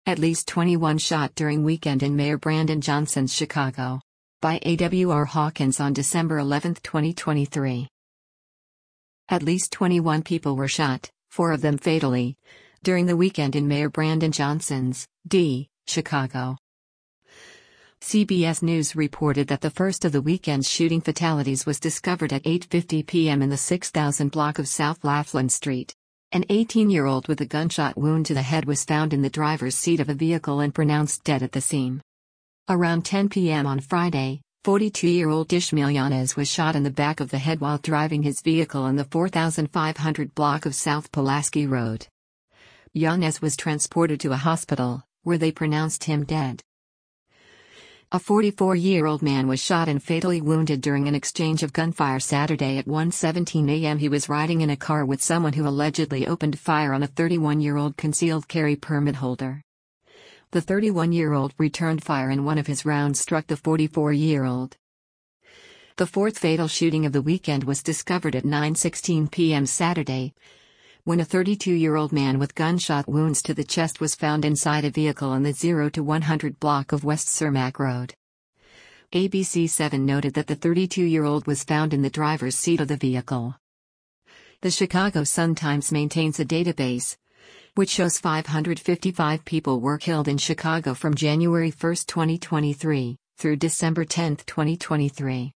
At least 21 shot during weekend in Mayor Brandon Johnson's Chicago. By A.W.R. Hawkins on December 11, 2023. At least 21 people were shot, 4 of them fatally, during the weekend in Mayor Brandon Johnson's, Chicago. CBS News reported that the first of the weekend's shooting fatalities was discovered at 8:50 p.m. in the 6000 block of South Laughlin Street. An 18-year-old with a gunshot wound to the head was found in the driver's seat of a vehicle and pronounced dead at the scene. Around 10 p.m. on Friday, 42-year-old Ishmael Yanez was shot in the back of the head while driving his vehicle in the 4500 block of South Pulaski Road. Yanez was transported to a hospital, where they pronounced him dead. A 44-year-old man was shot and fatally wounded during an exchange of gunfire Saturday at 1:17 a.m. He was riding in a car with someone who allegedly opened fire on a 31-year-old concealed carry permit holder. The 31-year-old returned fire and one of his rounds struck the 44-year-old. The fourth fatal shooting of the weekend was discovered at 9:16 p.m. Saturday, when a 32-year-old man with gunshot wounds to the chest was found inside a vehicle on the 0 to 100 block of West Cermak Road. ABC7 noted that the 32-year-old was found in the driver's seat of the vehicle. The Chicago Sun-Times maintains a database, which shows 555 people were killed in Chicago from January 1, 2023, through December 10, 2023.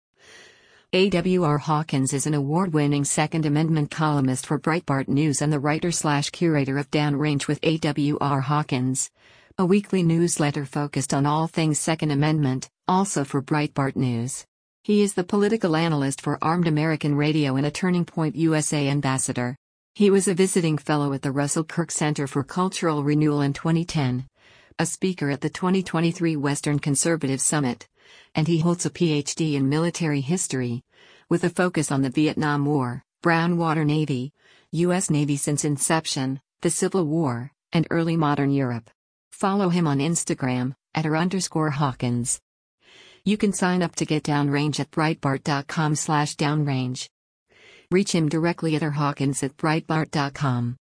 A.W.R. Hawkins is an award-winning Second Amendment columnist for Breitbart News and the writer/curator of Downrange with A.W.R. Hawkins, a weekly newsletter focused on all things Second Amendment, also for Breitbart News. He is the political analyst for Armed American Radio and a Turning Point USA ambassador. He was a visiting fellow at the Russell Kirk Center for Cultural Renewal in 2010, a speaker at the 2023 Western Conservative Summit, and he holds a Ph.D. in military history, with a focus on the Vietnam War, Brown Water Navy, U.S. Navy since inception, the Civil War, and early modern Europe. Follow him on Instagram, @r_Hawkins. You can sign up to get Downrange at Breitbart.com/downrange. Reach him directly at rhawkins@breitbart.com.